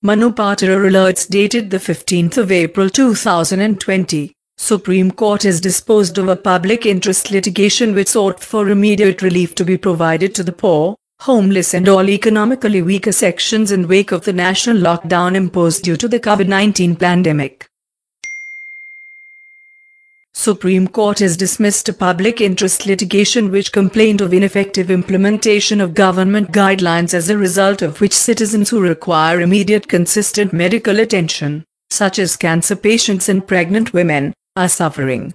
Manu Patora alerts dated the 15th of April 2020. Supreme Court has disposed of a public interest litigation which sought for immediate relief to be provided to the poor, homeless and all economically weaker sections in wake of the national lockdown imposed due to the COVID-19 pandemic. Supreme Court has dismissed a public interest litigation which complained of ineffective implementation of government guidelines, as a result of which citizens who require immediate consistent medical attention, such as cancer patients and pregnant women, are suffering.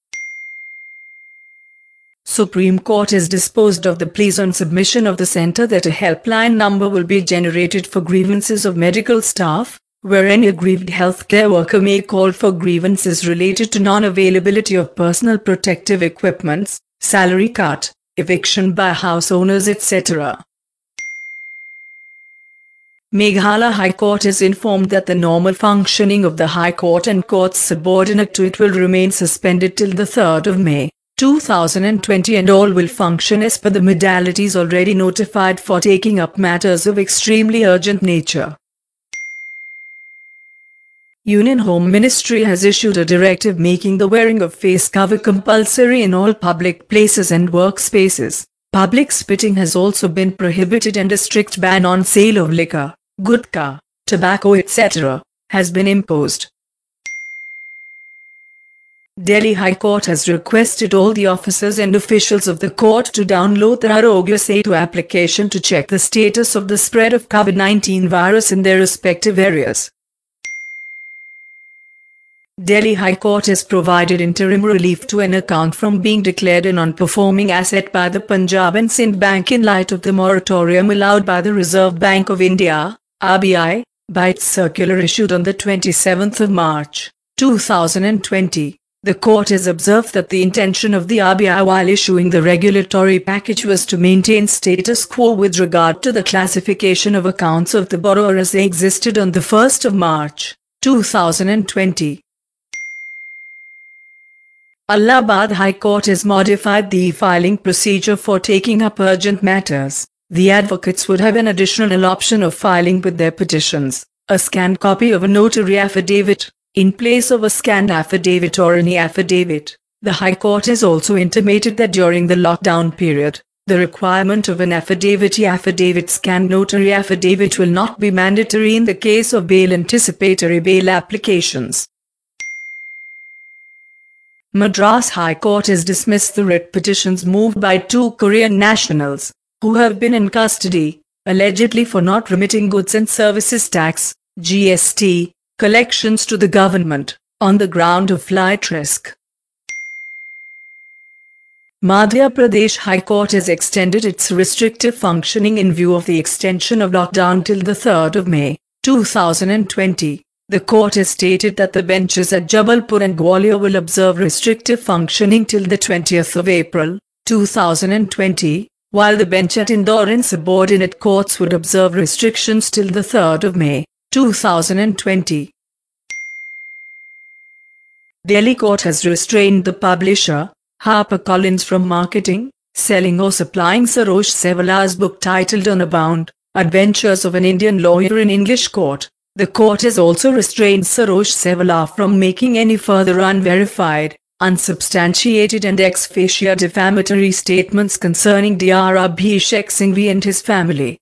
Supreme Court has disposed of the pleas on submission of the centre that a helpline number will be generated for grievances of medical staff, where any aggrieved healthcare worker may call for grievances related to non-availability of personal protective equipments, salary cut, eviction by house owners, etc. Meghalaya High Court has informed that the normal functioning of the High Court and courts subordinate to it will remain suspended till the 3rd of May, 2020, and all will function as per the modalities already notified for taking up matters of extremely urgent nature. Union Home Ministry has issued a directive making the wearing of face cover compulsory in all public places and workspaces. Public spitting has also been prohibited and a strict ban on sale of liquor, gutka, tobacco, etc. has been imposed. Delhi High Court has requested all the officers and officials of the court to download the Arogya Setu application to check the status of the spread of COVID-19 virus in their respective areas. Delhi High Court has provided interim relief to an account from being declared a non-performing asset by the Punjab and Sindh Bank in light of the moratorium allowed by the Reserve Bank of India, RBI, by its circular issued on the 27th of March, 2020. The court has observed that the intention of the RBI while issuing the regulatory package was to maintain status quo with regard to the classification of accounts of the borrower as they existed on the 1st of March, 2020. Allahabad High Court has modified the e-filing procedure for taking up urgent matters. The advocates would have an additional option of filing with their petitions a scanned copy of a notary affidavit, in place of a scanned affidavit or any affidavit. The High Court has also intimated that during the lockdown period, the requirement of an affidavit scanned notary affidavit will not be mandatory in the case of bail anticipatory bail applications. Madras High Court has dismissed the writ petitions moved by 2 Korean nationals, who have been in custody, allegedly for not remitting goods and services tax, GST, collections to the government, on the ground of flight risk. Madhya Pradesh High Court has extended its restrictive functioning in view of the extension of lockdown till the 3rd of May, 2020. The court has stated that the benches at Jabalpur and Gwalior will observe restrictive functioning till the 20th of April, 2020, while the bench at Indore and subordinate courts would observe restrictions till the 3rd of May, 2020. Delhi Court has restrained the publisher, HarperCollins, from marketing, selling or supplying Sarosh Sewala's book titled Unbound, Adventures of an Indian Lawyer in English Court. The court has also restrained Sarosh Sewala from making any further unverified, unsubstantiated and ex facie defamatory statements concerning Dr. Abhishek Singhvi and his family.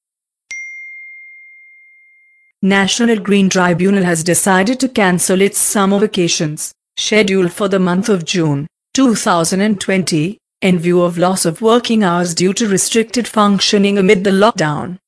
National Green Tribunal has decided to cancel its summer vacations, scheduled for the month of June, 2020, in view of loss of working hours due to restricted functioning amid the lockdown.